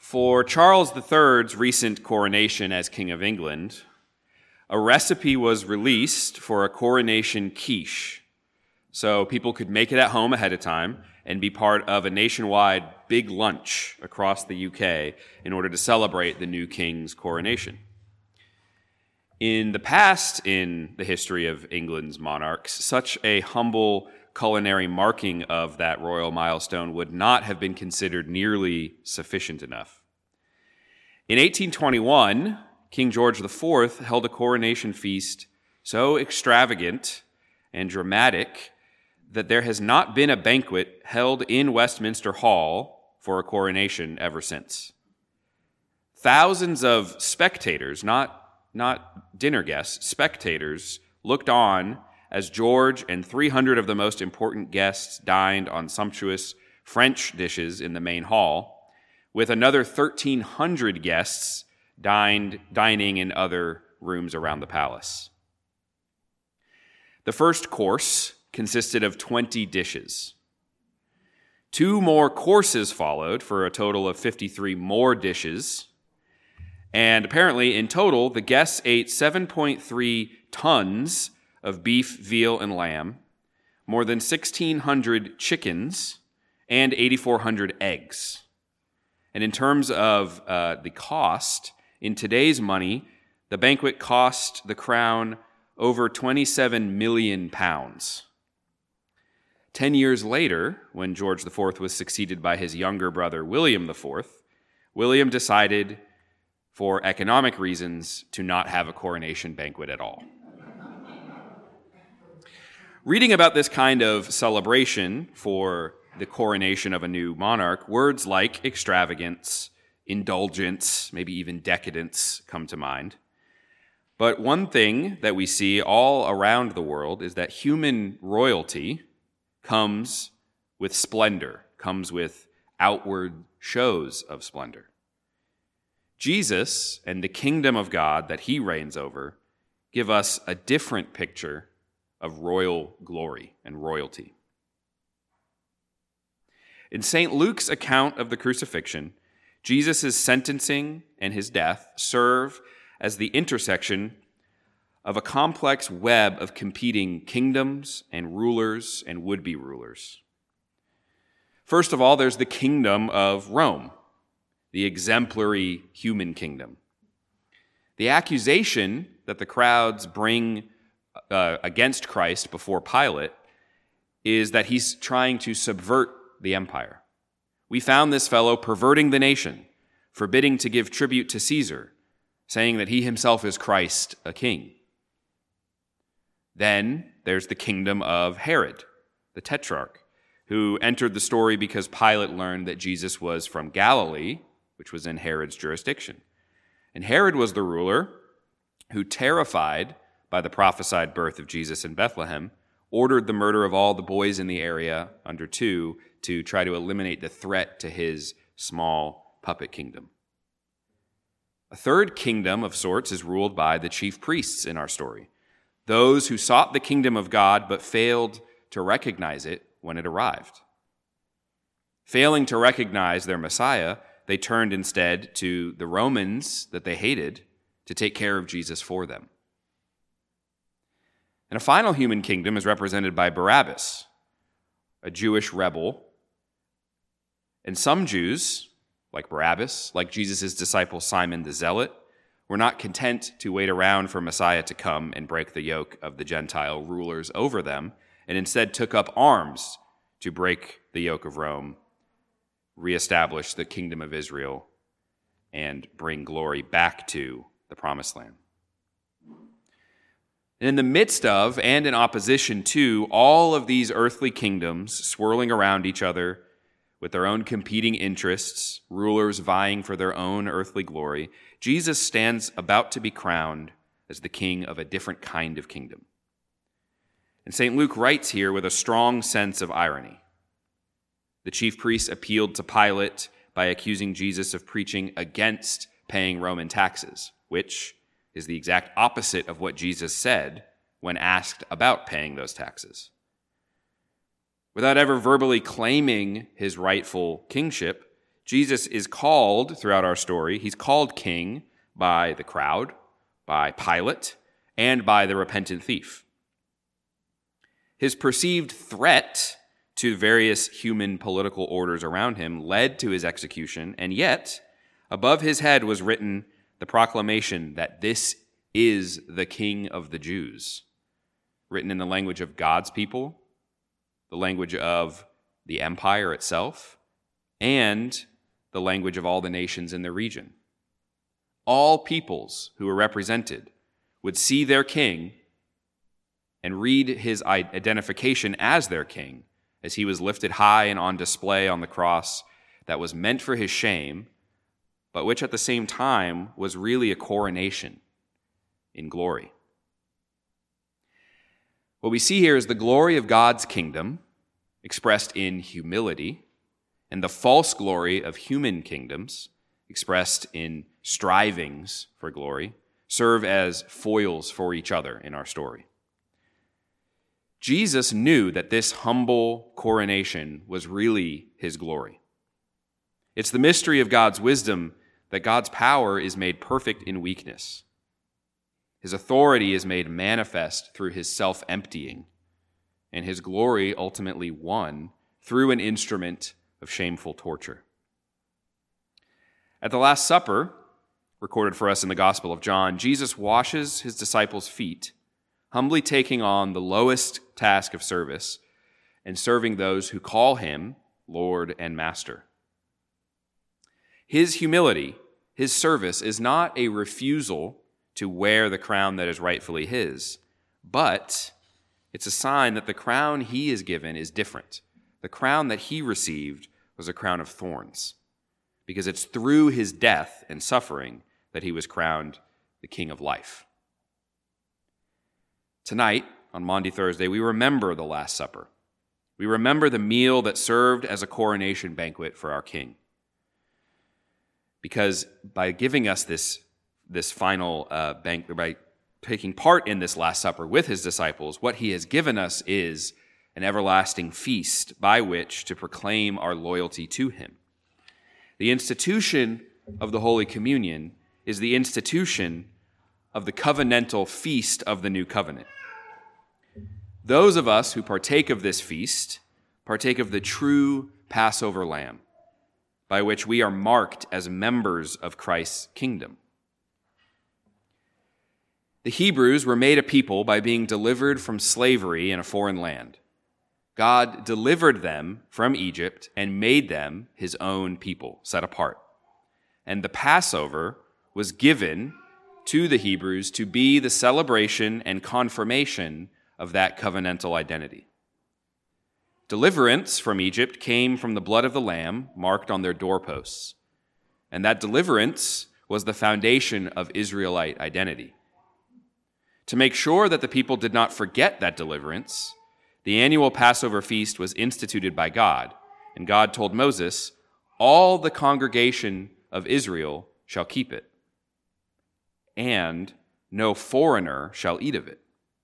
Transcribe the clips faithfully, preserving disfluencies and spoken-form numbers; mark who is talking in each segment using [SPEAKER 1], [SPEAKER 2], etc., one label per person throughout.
[SPEAKER 1] For Charles the Third's recent coronation as King of England, a recipe was released for a coronation quiche, so people could make it at home ahead of time and be part of a nationwide big lunch across the U K in order to celebrate the new king's coronation. In the past, in the history of England's monarchs, such a humble culinary marking of that royal milestone would not have been considered nearly sufficient enough. In eighteen twenty-one, King George the Fourth held a coronation feast so extravagant and dramatic that there has not been a banquet held in Westminster Hall for a coronation ever since. Thousands of spectators, not, not dinner guests, spectators, looked on as George and three hundred of the most important guests dined on sumptuous French dishes in the main hall, with another thirteen hundred guests dined, dining in other rooms around the palace. The first course consisted of twenty dishes. Two more courses followed for a total of fifty-three more dishes. And apparently, in total, the guests ate seven point three tons of beef, veal, and lamb, more than sixteen hundred chickens, and eighty-four hundred eggs. And in terms of uh, the cost, in today's money, the banquet cost the crown over twenty-seven million pounds. Ten years later, when George the Fourth was succeeded by his younger brother, William the Fourth, William decided, for economic reasons, to not have a coronation banquet at all. Reading about this kind of celebration for the coronation of a new monarch, words like extravagance, indulgence, maybe even decadence come to mind. But one thing that we see all around the world is that human royalty comes with splendor, comes with outward shows of splendor. Jesus and the kingdom of God that he reigns over give us a different picture of royal glory and royalty. In Saint Luke's account of the crucifixion, Jesus' sentencing and his death serve as the intersection of a complex web of competing kingdoms and rulers and would-be rulers. First of all, there's the kingdom of Rome, the exemplary human kingdom. The accusation that the crowds bring uh, against Christ before Pilate is that he's trying to subvert the empire. We found this fellow perverting the nation, forbidding to give tribute to Caesar, saying that he himself is Christ, a king. Then there's the kingdom of Herod, the tetrarch, who entered the story because Pilate learned that Jesus was from Galilee, which was in Herod's jurisdiction. And Herod was the ruler who, terrified by the prophesied birth of Jesus in Bethlehem, ordered the murder of all the boys in the area under two to try to eliminate the threat to his small puppet kingdom. A third kingdom of sorts is ruled by the chief priests in our story, those who sought the kingdom of God but failed to recognize it when it arrived. Failing to recognize their Messiah, they turned instead to the Romans that they hated to take care of Jesus for them. And a final human kingdom is represented by Barabbas, a Jewish rebel. And some Jews, like Barabbas, like Jesus' disciple Simon the Zealot, were not content to wait around for Messiah to come and break the yoke of the Gentile rulers over them, and instead took up arms to break the yoke of Rome, reestablish the kingdom of Israel, and bring glory back to the promised land. And in the midst of and in opposition to all of these earthly kingdoms swirling around each other with their own competing interests, rulers vying for their own earthly glory, Jesus stands about to be crowned as the king of a different kind of kingdom. And Saint Luke writes here with a strong sense of irony. The chief priests appealed to Pilate by accusing Jesus of preaching against paying Roman taxes, which is the exact opposite of what Jesus said when asked about paying those taxes. Without ever verbally claiming his rightful kingship, Jesus is called, throughout our story, he's called king by the crowd, by Pilate, and by the repentant thief. His perceived threat to various human political orders around him led to his execution, and yet, above his head was written the proclamation that this is the King of the Jews, written in the language of God's people, the language of the empire itself, and the language of all the nations in the region. All peoples who were represented would see their king and read his identification as their king as he was lifted high and on display on the cross that was meant for his shame, but which at the same time was really a coronation in glory. What we see here is the glory of God's kingdom expressed in humility, and the false glory of human kingdoms expressed in strivings for glory serve as foils for each other in our story. Jesus knew that this humble coronation was really his glory. It's the mystery of God's wisdom that God's power is made perfect in weakness. His authority is made manifest through his self-emptying, and his glory ultimately won through an instrument of shameful torture. At the Last Supper, recorded for us in the Gospel of John, Jesus washes his disciples' feet, humbly taking on the lowest task of service and serving those who call him Lord and Master. His humility, his service, is not a refusal to wear the crown that is rightfully his, but it's a sign that the crown he is given is different. The crown that he received was a crown of thorns, because it's through his death and suffering that he was crowned the King of life. Tonight, on Maundy Thursday, we remember the Last Supper. We remember the meal that served as a coronation banquet for our King. Because by giving us this, this final uh, banquet, by taking part in this Last Supper with his disciples, what he has given us is an everlasting feast by which to proclaim our loyalty to him. The institution of the Holy Communion is the institution of the covenantal feast of the New Covenant. Those of us who partake of this feast partake of the true Passover lamb, by which we are marked as members of Christ's kingdom. The Hebrews were made a people by being delivered from slavery in a foreign land. God delivered them from Egypt and made them his own people, set apart. And the Passover was given to the Hebrews to be the celebration and confirmation of that covenantal identity. Deliverance from Egypt came from the blood of the Lamb marked on their doorposts, and that deliverance was the foundation of Israelite identity. To make sure that the people did not forget that deliverance, the annual Passover feast was instituted by God, and God told Moses, "All the congregation of Israel shall keep it, and no foreigner shall eat of it."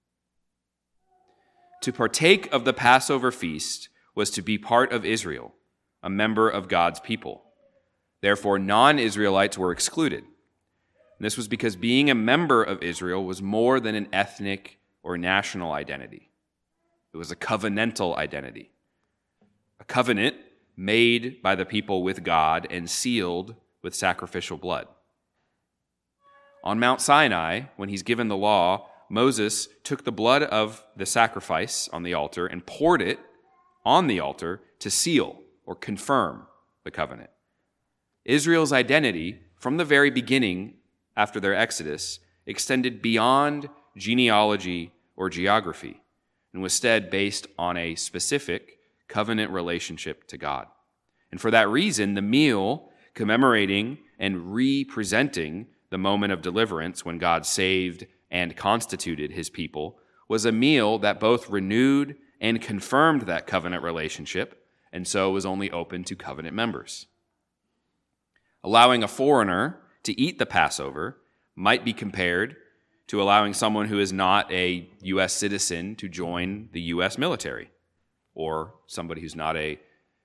[SPEAKER 1] To partake of the Passover feast was to be part of Israel, a member of God's people. Therefore, non-Israelites were excluded. And this was because being a member of Israel was more than an ethnic or national identity. It was a covenantal identity, a covenant made by the people with God and sealed with sacrificial blood. On Mount Sinai, when he's given the law, Moses took the blood of the sacrifice on the altar and poured it on the altar to seal or confirm the covenant. Israel's identity, from the very beginning after their exodus, extended beyond genealogy or geography and was instead based on a specific covenant relationship to God. And for that reason, the meal commemorating and representing the moment of deliverance when God saved and constituted his people was a meal that both renewed and confirmed that covenant relationship, and so was only open to covenant members. Allowing a foreigner to eat the Passover might be compared to allowing someone who is not a U S citizen to join the U S military, or somebody who's not a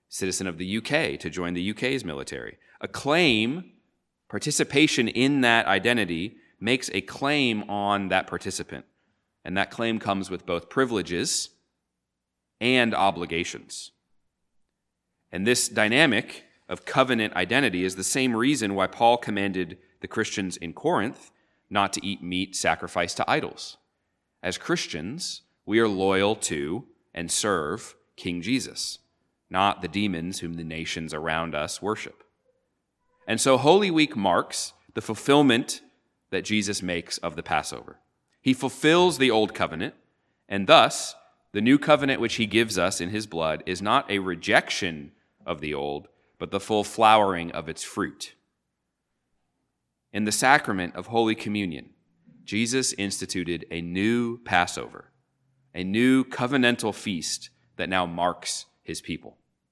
[SPEAKER 1] citizen of the U K to join the U K's military. A claim, participation in that identity, makes a claim on that participant. And that claim comes with both privileges and obligations. And this dynamic of covenant identity is the same reason why Paul commanded the Christians in Corinth not to eat meat sacrificed to idols. As Christians, we are loyal to and serve King Jesus, not the demons whom the nations around us worship. And so Holy Week marks the fulfillment that Jesus makes of the Passover. He fulfills the old covenant, and thus the new covenant which he gives us in his blood is not a rejection of the old, but the full flowering of its fruit. In the sacrament of Holy Communion, Jesus instituted a new Passover, a new covenantal feast that now marks his people,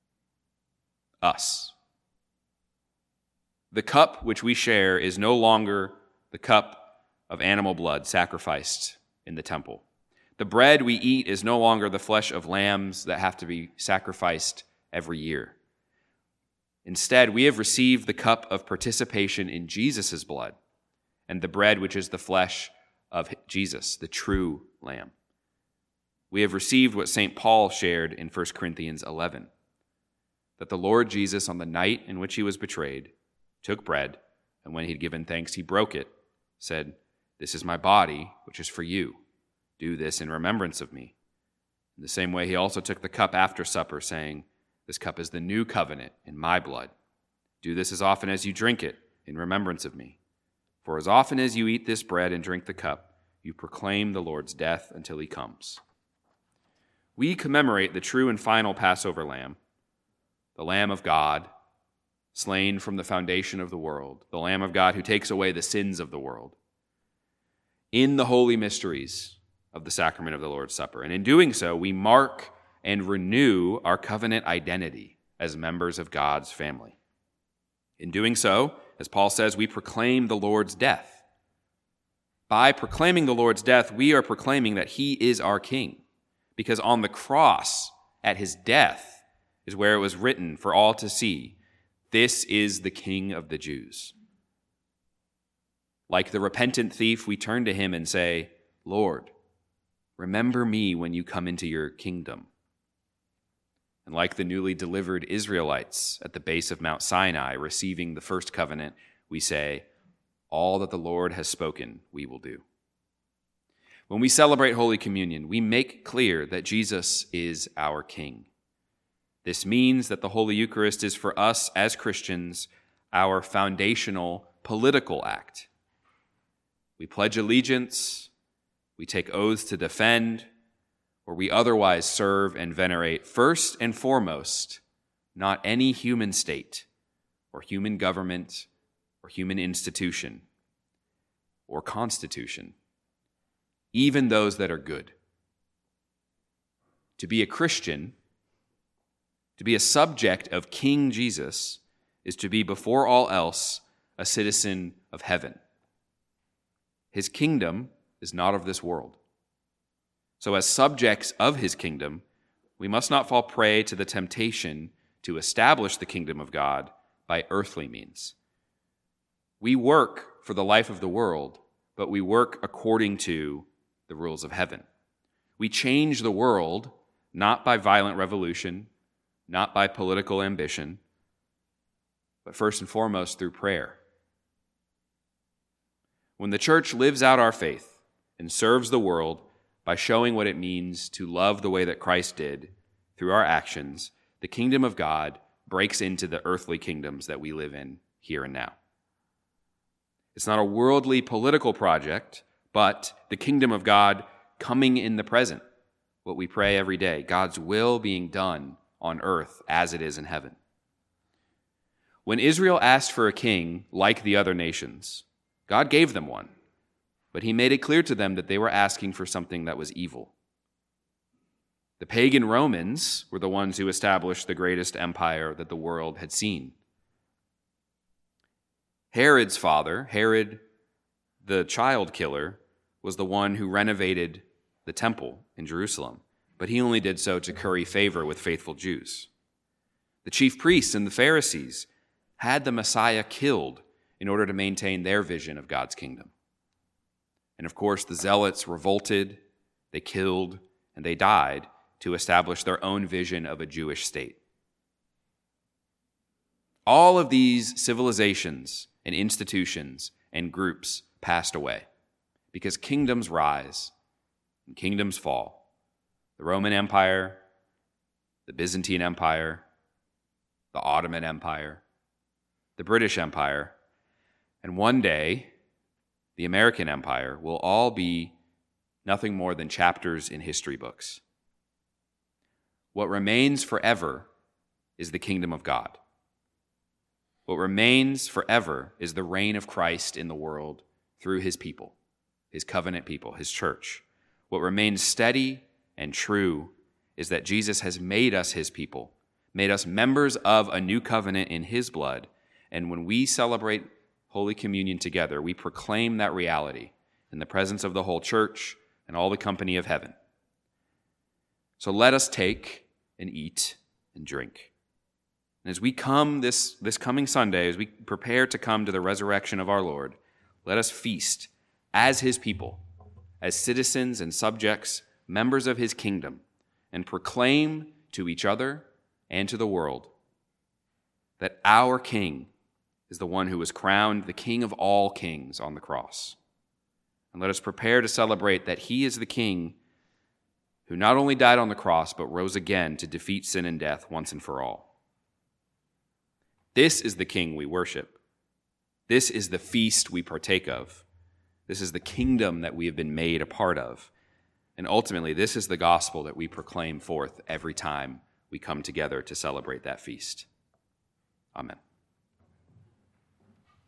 [SPEAKER 1] us. The cup which we share is no longer the cup of animal blood sacrificed in the temple. The bread we eat is no longer the flesh of lambs that have to be sacrificed every year. Instead, we have received the cup of participation in Jesus' blood and the bread which is the flesh of Jesus, the true Lamb. We have received what Saint Paul shared in First Corinthians eleven, that the Lord Jesus, on the night in which he was betrayed, took bread, and when he had given thanks, he broke it, said, "This is my body, which is for you. Do this in remembrance of me." In the same way, he also took the cup after supper, saying, "This cup is the new covenant in my blood. Do this as often as you drink it in remembrance of me. For as often as you eat this bread and drink the cup, you proclaim the Lord's death until he comes." We commemorate the true and final Passover lamb, the Lamb of God, slain from the foundation of the world, the Lamb of God who takes away the sins of the world, in the holy mysteries of the sacrament of the Lord's Supper. And in doing so, we mark and renew our covenant identity as members of God's family. In doing so, as Paul says, we proclaim the Lord's death. By proclaiming the Lord's death, we are proclaiming that he is our king, because on the cross, at his death, is where it was written for all to see, "This is the King of the Jews." Like the repentant thief, we turn to him and say, "Lord, remember me when you come into your kingdom." And like the newly delivered Israelites at the base of Mount Sinai receiving the first covenant, we say, "All that the Lord has spoken, we will do." When we celebrate Holy Communion, we make clear that Jesus is our King. This means that the Holy Eucharist is for us as Christians our foundational political act. We pledge allegiance, we take oaths to defend, or we otherwise serve and venerate first and foremost not any human state or human government or human institution or constitution, even those that are good. To be a Christian, to be a subject of King Jesus, is to be before all else a citizen of heaven. His kingdom is not of this world. So as subjects of his kingdom, we must not fall prey to the temptation to establish the kingdom of God by earthly means. We work for the life of the world, but we work according to the rules of heaven. We change the world not by violent revolution, not by political ambition, but first and foremost through prayer. When the church lives out our faith and serves the world by showing what it means to love the way that Christ did through our actions, the kingdom of God breaks into the earthly kingdoms that we live in here and now. It's not a worldly political project, but the kingdom of God coming in the present, what we pray every day, God's will being done on earth as it is in heaven. When Israel asked for a king like the other nations, God gave them one, but he made it clear to them that they were asking for something that was evil. The pagan Romans were the ones who established the greatest empire that the world had seen. Herod's father, Herod the child killer, was the one who renovated the temple in Jerusalem, but he only did so to curry favor with faithful Jews. The chief priests and the Pharisees had the Messiah killed in order to maintain their vision of God's kingdom. And of course, the Zealots revolted, they killed, and they died to establish their own vision of a Jewish state. All of these civilizations and institutions and groups passed away because kingdoms rise and kingdoms fall. The Roman Empire, the Byzantine Empire, the Ottoman Empire, the British Empire, and one day, the American Empire will all be nothing more than chapters in history books. What remains forever is the kingdom of God. What remains forever is the reign of Christ in the world through his people, his covenant people, his church. What remains steady and true is that Jesus has made us his people, made us members of a new covenant in his blood, and when we celebrate Holy Communion together, we proclaim that reality in the presence of the whole church and all the company of heaven. So let us take and eat and drink. And as we come this, this coming Sunday, as we prepare to come to the resurrection of our Lord, let us feast as his people, as citizens and subjects, members of his kingdom, and proclaim to each other and to the world that our King is the one who was crowned the King of all kings on the cross. And let us prepare to celebrate that he is the King who not only died on the cross, but rose again to defeat sin and death once and for all. This is the King we worship. This is the feast we partake of. This is the kingdom that we have been made a part of. And ultimately, this is the gospel that we proclaim forth every time we come together to celebrate that feast. Amen.